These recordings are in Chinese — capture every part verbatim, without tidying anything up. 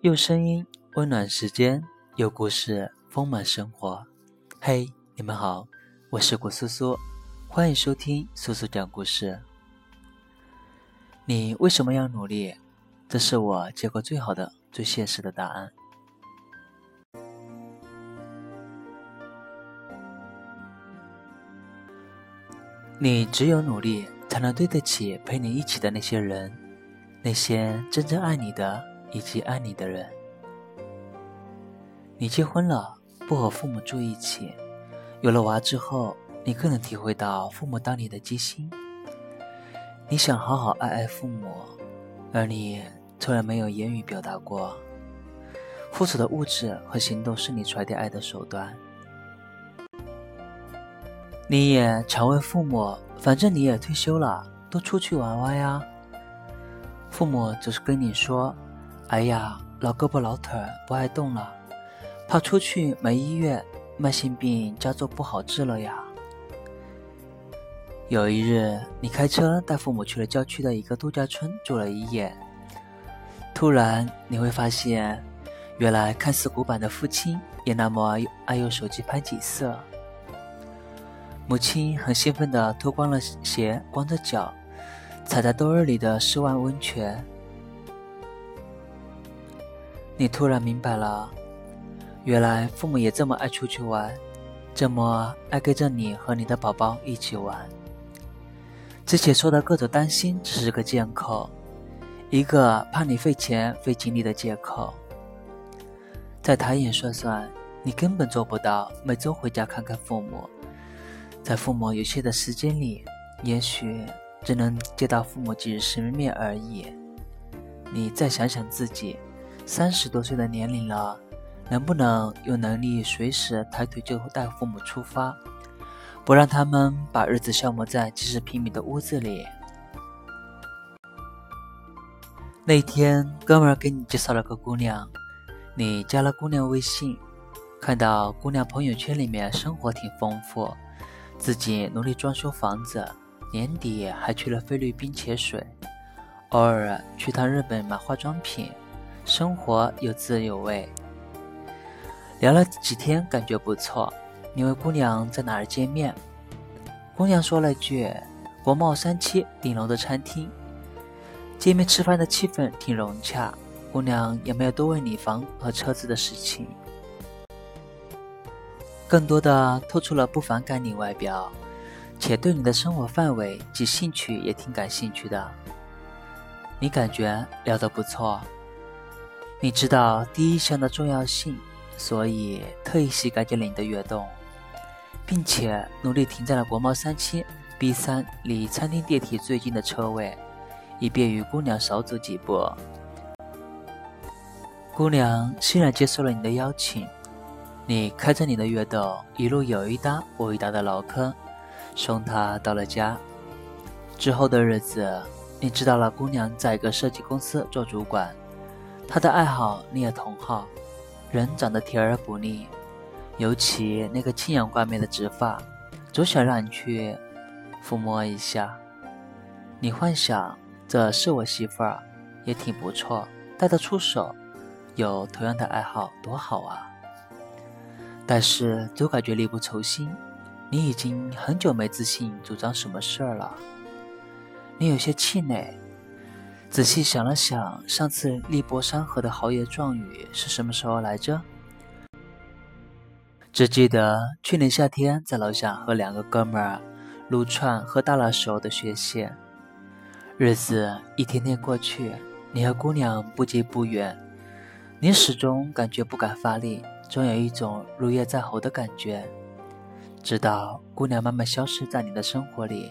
用声音温暖时间，有故事丰满生活。嘿，你们好，我是古苏苏，欢迎收听苏苏讲故事。你为什么要努力？这是我见过最好的、最现实的答案。你只有努力，才能对得起陪你一起的那些人，那些真正爱你的以及爱你的人。你结婚了，不和父母住一起，有了娃之后，你更能体会到父母当年的机心。你想好好爱爱父母，而你从来没有言语表达过。付出的物质和行动是你传递爱的手段。你也常问父母，反正你也退休了，多出去玩玩呀。父母只是跟你说，哎呀，老胳膊老腿不爱动了，怕出去没医院，慢性病家做不好治了呀。有一日，你开车带父母去了郊区的一个度假村住了一夜，突然你会发现，原来看似古板的父亲也那么爱用手机拍景色。母亲很兴奋地脱光了鞋，光着脚踩在兜儿里的室外温泉。你突然明白了，原来父母也这么爱出去玩，这么爱跟着你和你的宝宝一起玩。之前说的各种担心只是个借口，一个怕你费钱费精力的借口。再抬眼算算，你根本做不到每周回家看看父母。在父母有限的时间里，也许只能见到父母几十面而已。你再想想自己，三十多岁的年龄了，能不能有能力随时抬腿就带父母出发，不让他们把日子消磨在几十平米的屋子里？那天哥们儿给你介绍了个姑娘，你加了姑娘微信，看到姑娘朋友圈里面生活挺丰富，自己努力装修房子，年底还去了菲律宾潜水，偶尔去趟日本买化妆品，生活有滋有味。聊了几天感觉不错，你问姑娘在哪儿见面，姑娘说了句国贸三期顶楼的餐厅。见面吃饭的气氛挺融洽，姑娘也没有多问你房和车子的事情，更多的透出了不反感你外表，且对你的生活范围及兴趣也挺感兴趣的。你感觉聊得不错，你知道第一项的重要性，所以特意洗干净了你的悦动，并且努力停在了国贸三期 B 三 离餐厅电梯最近的车位，以便于姑娘少走几步。姑娘欣然接受了你的邀请，你开着你的悦动，一路有一搭无一搭的唠嗑，送她到了家。之后的日子，你知道了姑娘在一个设计公司做主管，她的爱好你也同好，人长得甜而不腻，尤其那个清扬挂面的直发，总想让你去抚摸一下。你幻想这是我媳妇儿，也挺不错，带得出手，有同样的爱好多好啊。但是总感觉力不从心，你已经很久没自信主张什么事儿了。你有些气馁，仔细想了想，上次力搏山河的豪言壮语是什么时候来着？只记得去年夏天在楼下和两个哥们儿撸串喝大了时候的血线。日子一天天过去，你和姑娘不近不远，你始终感觉不敢发力，总有一种如约在后的感觉，直到姑娘慢慢消失在你的生活里。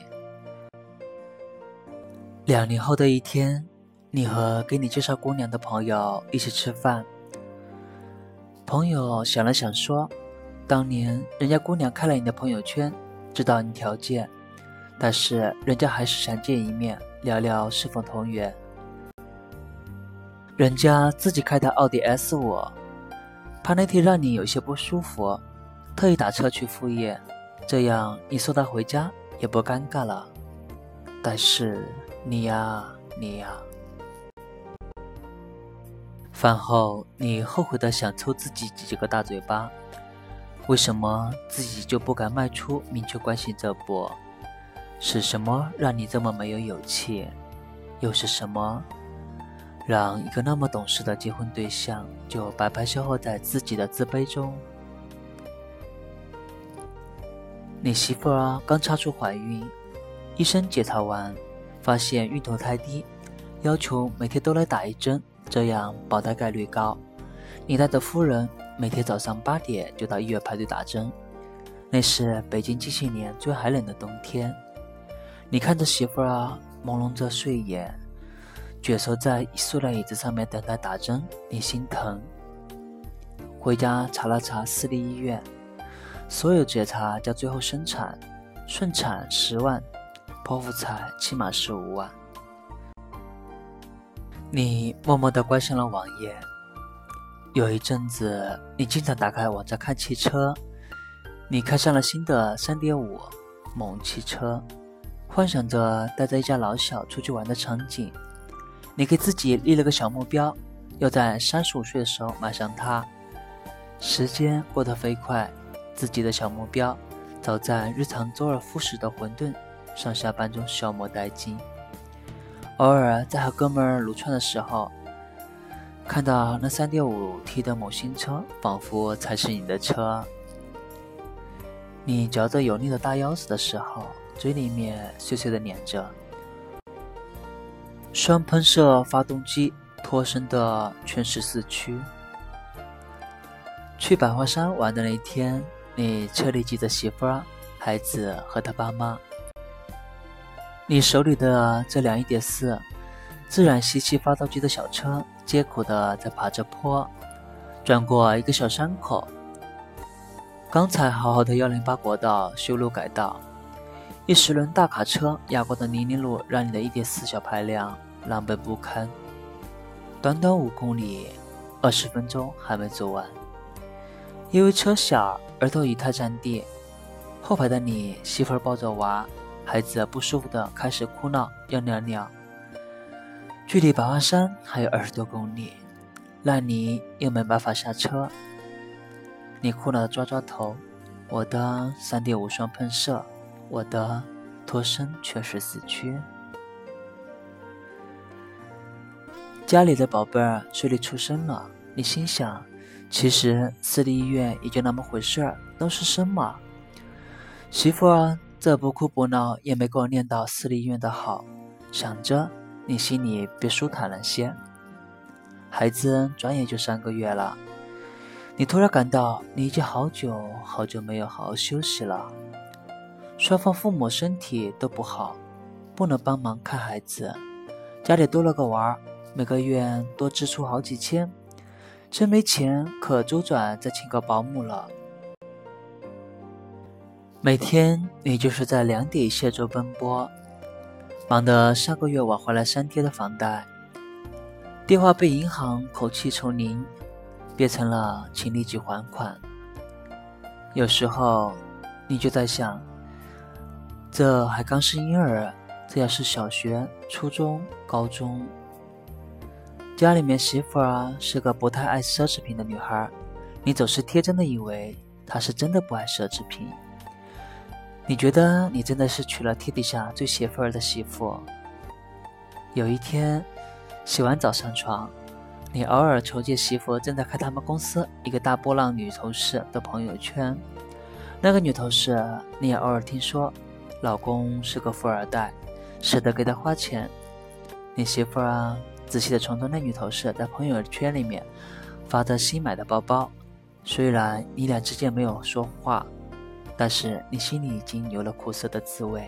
两年后的一天，你和给你介绍姑娘的朋友一起吃饭，朋友想了想说，当年人家姑娘看了你的朋友圈，知道你条件，但是人家还是想见一面，聊聊是否同源。人家自己开台奥迪 S 五， 怕那天让你有些不舒服，特意打车去赴约，这样你送她回家也不尴尬了。但是你呀你呀， 饭后你后悔的想抽自己几个大嘴巴，为什么自己就不敢迈出明确关系这步？是什么让你这么没有勇气？又是什么让一个那么懂事的结婚对象就白白消耗在自己的自卑中？你媳妇儿刚查出怀孕，医生检查完发现孕头太低，要求每天都来打一针，这样保胎概率高。你带着夫人每天早上八点就到医院排队打针，那是北京近些年最寒冷的冬天。你看着媳妇儿朦胧着睡眼，蜷缩在塑料椅子上面等待打针，你心疼。回家查了查私立医院，所有检查加最后生产，顺产十万，剖腹产起码十五万。你默默地关上了网页。有一阵子，你经常打开网站看汽车。你看上了新的 三点五 猛汽车，幻想着带着一家老小出去玩的场景。你给自己立了个小目标，要在三十五岁的时候买上它。时间过得飞快，自己的小目标早在日常周而复始的混沌上下班中消磨殆尽。偶尔在和哥们儿撸串的时候，看到那 三点五 T 的某新车，仿佛才是你的车。你嚼着油腻的大腰子的时候，嘴里面碎碎的念着双喷射发动机脱身的全市四驱。去百花山玩的那天，你车里挤着媳妇儿、孩子和他爸妈。你手里的这辆 一点四 自然吸气发动机的小车，艰苦地在爬着坡，转过一个小山口。刚才好好的一零八国道修路改道，一十轮大卡车压过的泥泞路让你的 一点四 小排量狼狈不堪。短短五公里，二十分钟还没走完。因为车小，儿童椅太占地，后排的你媳妇儿抱着娃，孩子不舒服的开始哭闹要尿尿。距离百花山还有二十多公里，烂泥又没办法下车。你哭闹的抓抓头，我的 三点五 双喷射，我的脱身全是四驱。家里的宝贝儿顺利出生了，你心想，其实私立医院也就那么回事儿，都是生嘛。媳妇儿这不哭不闹也没给我念到私立医院的好，想着你心里别舒坦了些。孩子转眼就三个月了，你突然感到你已经好久好久没有好好休息了。双方父母身体都不好，不能帮忙看孩子，家里多了个娃儿，每个月多支出好几千，真没钱可周转再请个保姆了。每天你就是在两点一线中奔波，忙得上个月挽回来三天的房贷，电话被银行口气从零变成了请立即还款。有时候你就在想，这还刚是婴儿，这要是小学、初中、高中。家里面媳妇儿是个不太爱奢侈品的女孩，你总是天真的以为她是真的不爱奢侈品。你觉得你真的是娶了天底下最媳妇儿的媳妇。有一天洗完澡上床，你偶尔瞅见媳妇正在看他们公司一个大波浪女同事的朋友圈。那个女同事你也偶尔听说，老公是个富二代，舍得给她花钱。你媳妇儿仔细地重读那女同事在朋友圈里面发的新买的包包，虽然你俩之间没有说话，但是你心里已经有了苦涩的滋味。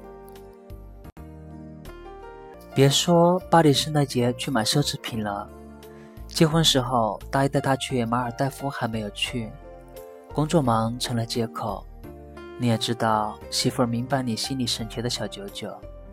别说巴黎圣诞节去买奢侈品了，结婚时候答应带他去马尔代夫还没有去，工作忙成了借口。你也知道媳妇儿明白你心里省钱的小九九。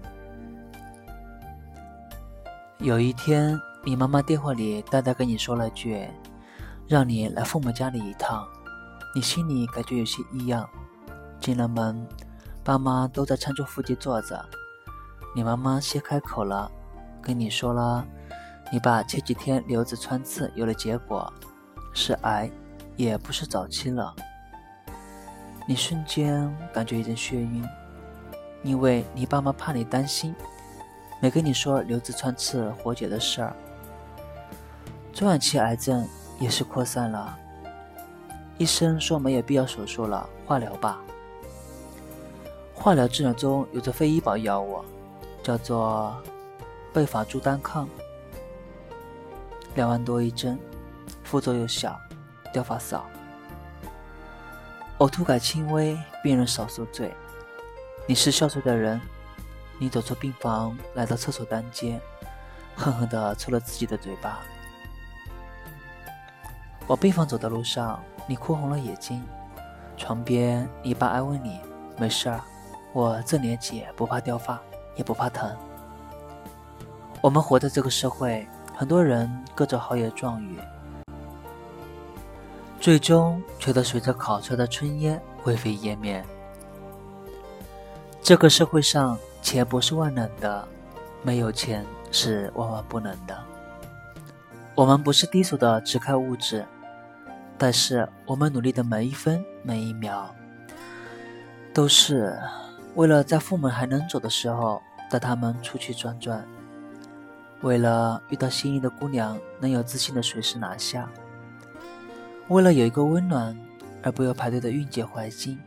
有一天你妈妈电话里淡淡跟你说了句让你来父母家里一趟，你心里感觉有些异样。进了门，爸妈都在餐桌附近坐着，你妈妈先开口了，跟你说了你爸前几天瘤子穿刺有了结果，是癌，也不是早期了。你瞬间感觉一阵眩晕，因为你爸妈怕你担心，没跟你说瘤子穿刺活解的事儿。中晚期癌症也是扩散了，医生说没有必要手术了，化疗吧。化疗治疗中有着非医保药物，叫做贝法珠单抗，两万多一针，副作用小，掉发少，呕吐感轻微，病人少受罪。你是孝顺的人，你走出病房，来到厕所单间，狠狠地抽了自己的嘴巴。往病房走的路上，你哭红了眼睛，床边你爸安慰你，没事儿，我这年纪不怕掉发，也不怕疼。我们活在这个社会，很多人各种豪言壮语，最终却都随着烤出的炊烟灰飞烟灭。这个社会上，钱不是万能的，没有钱是万万不能的。我们不是低俗的只看物质，但是我们努力的每一分每一秒，都是为了在父母还能走的时候带他们出去转转，为了遇到心仪的姑娘能有自信的随时拿下，为了有一个温暖而不用排队的孕检怀孕，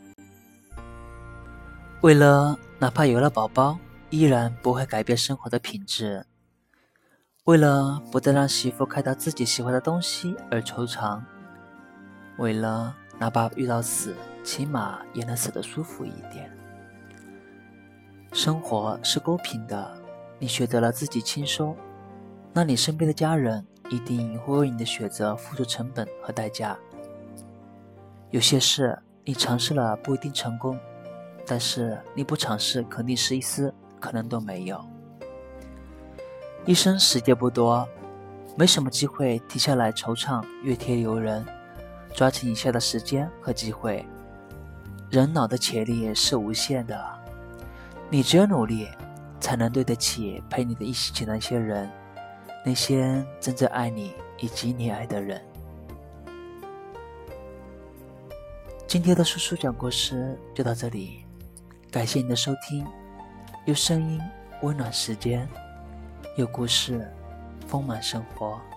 为了哪怕有了宝宝依然不会改变生活的品质，为了不再让媳妇看到自己喜欢的东西而惆怅，为了哪怕遇到死起码也能死得舒服一点。生活是公平的，你选择了自己轻松，那你身边的家人一定会为你的选择付出成本和代价。有些事你尝试了不一定成功，但是你不尝试肯定是一丝可能都没有。一生时间不多，没什么机会停下来惆怅怨天尤人，抓紧以下的时间和机会。人脑的潜力是无限的，你只有努力才能对得起陪你的一起的那些人，那些真正爱你以及你爱的人。今天的叔叔讲故事就到这里，感谢你的收听，用声音温暖时间，有故事丰满生活。